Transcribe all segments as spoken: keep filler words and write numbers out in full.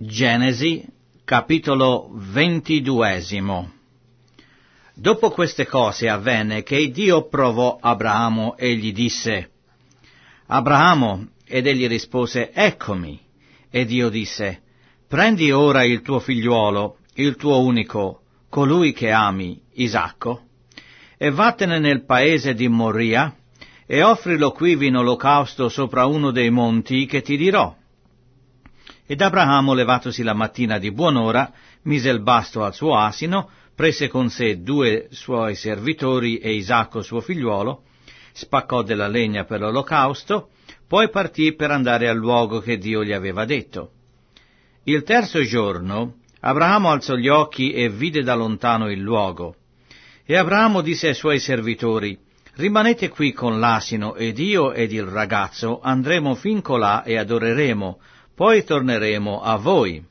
Genesi, capitolo ventiduesimo. Dopo queste cose avvenne che Dio provò Abramo e gli disse: Abramo, ed egli rispose: Eccomi. E Dio disse: Prendi ora il tuo figliuolo, il tuo unico, colui che ami, Isacco, e vattene nel paese di Moria, e offrilo quivi in olocausto sopra uno dei monti che ti dirò. Ed Abramo, levatosi la mattina di buon'ora, mise il basto al suo asino, prese con sé due suoi servitori e Isacco suo figliuolo, spaccò della legna per l'olocausto, poi partì per andare al luogo che Dio gli aveva detto. Il terzo giorno Abramo alzò gli occhi e vide da lontano il luogo. E Abramo disse ai suoi servitori: Rimanete qui con l'asino, ed io ed il ragazzo andremo fin colà e adoreremo, poi torneremo a voi.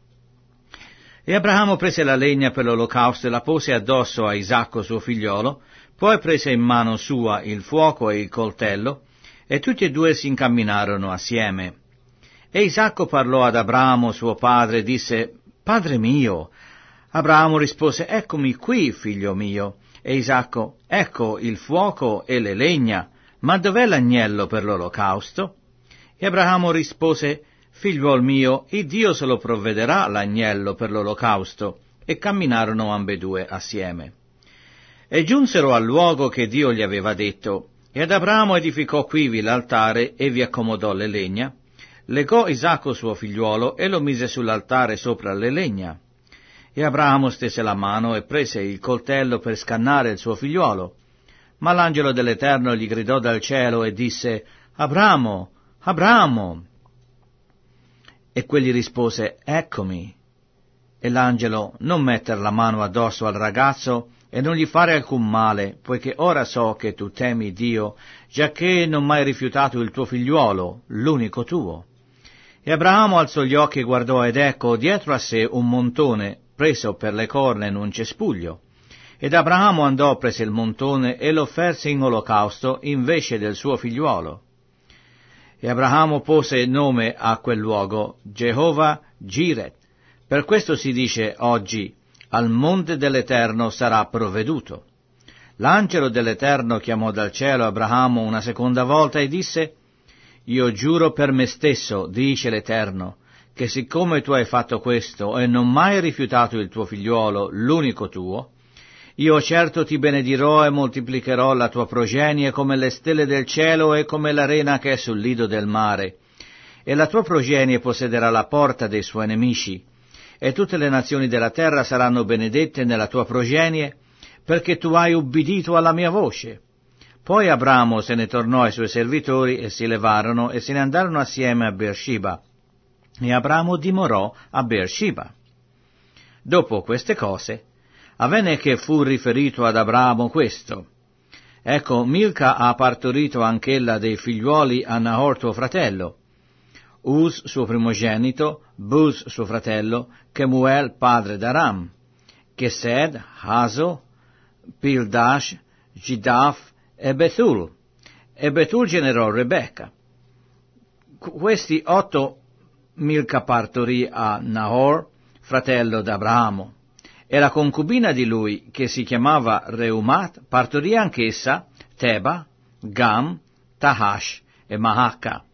E Abramo prese la legna per l'olocausto e la pose addosso a Isacco suo figliolo, poi prese in mano sua il fuoco e il coltello, e tutti e due si incamminarono assieme. E Isacco parlò ad Abramo suo padre e disse: Padre mio. Abramo rispose: Eccomi qui, figlio mio. E Isacco: Ecco il fuoco e le legna, ma dov'è l'agnello per l'olocausto? E Abramo rispose: Figliuol mio, il Dio se lo provvederà l'agnello per l'olocausto. E camminarono ambedue assieme. E giunsero al luogo che Dio gli aveva detto, e ad Abramo edificò quivi l'altare e vi accomodò le legna, legò Isacco suo figliuolo e lo mise sull'altare sopra le legna. E Abramo stese la mano e prese il coltello per scannare il suo figliuolo. Ma l'angelo dell'Eterno gli gridò dal cielo e disse: Abramo, Abramo! E quegli rispose: Eccomi. E l'angelo: Non metter la mano addosso al ragazzo e non gli fare alcun male, poiché ora so che tu temi Dio, giacché non m'hai rifiutato il tuo figliuolo, l'unico tuo. E Abramo alzò gli occhi e guardò, ed ecco dietro a sé un montone, preso per le corna in un cespuglio. Ed Abramo andò, prese il montone e lo offerse in olocausto invece del suo figliuolo. E Abramo pose nome a quel luogo Geova Giret. Per questo si dice oggi: al monte dell'Eterno sarà provveduto. L'angelo dell'Eterno chiamò dal cielo Abramo una seconda volta e disse: Io giuro per me stesso, dice l'Eterno, che siccome tu hai fatto questo e non mai rifiutato il tuo figliuolo, l'unico tuo, io certo ti benedirò e moltiplicherò la tua progenie come le stelle del cielo e come l'arena che è sul lido del mare, e la tua progenie possederà la porta dei suoi nemici, e tutte le nazioni della terra saranno benedette nella tua progenie, perché tu hai ubbidito alla mia voce. Poi Abramo se ne tornò ai suoi servitori e si levarono e se ne andarono assieme a Beersheba, e Abramo dimorò a Beersheba. Dopo queste cose avvenne che fu riferito ad Abramo questo: Ecco, Milca ha partorito anch'ella dei figliuoli a Nahor tuo fratello, Uz suo primogenito, Buz suo fratello, Kemuel padre d'Aram, Chesed, Hazo, Pildash, Gidaf e Betul. E Betul generò Rebecca. Questi otto Milca partorì a Nahor, fratello d'Abramo. E la concubina di lui, che si chiamava Reumat, partorì anch'essa Teba, Gam, Tahash e Mahacca.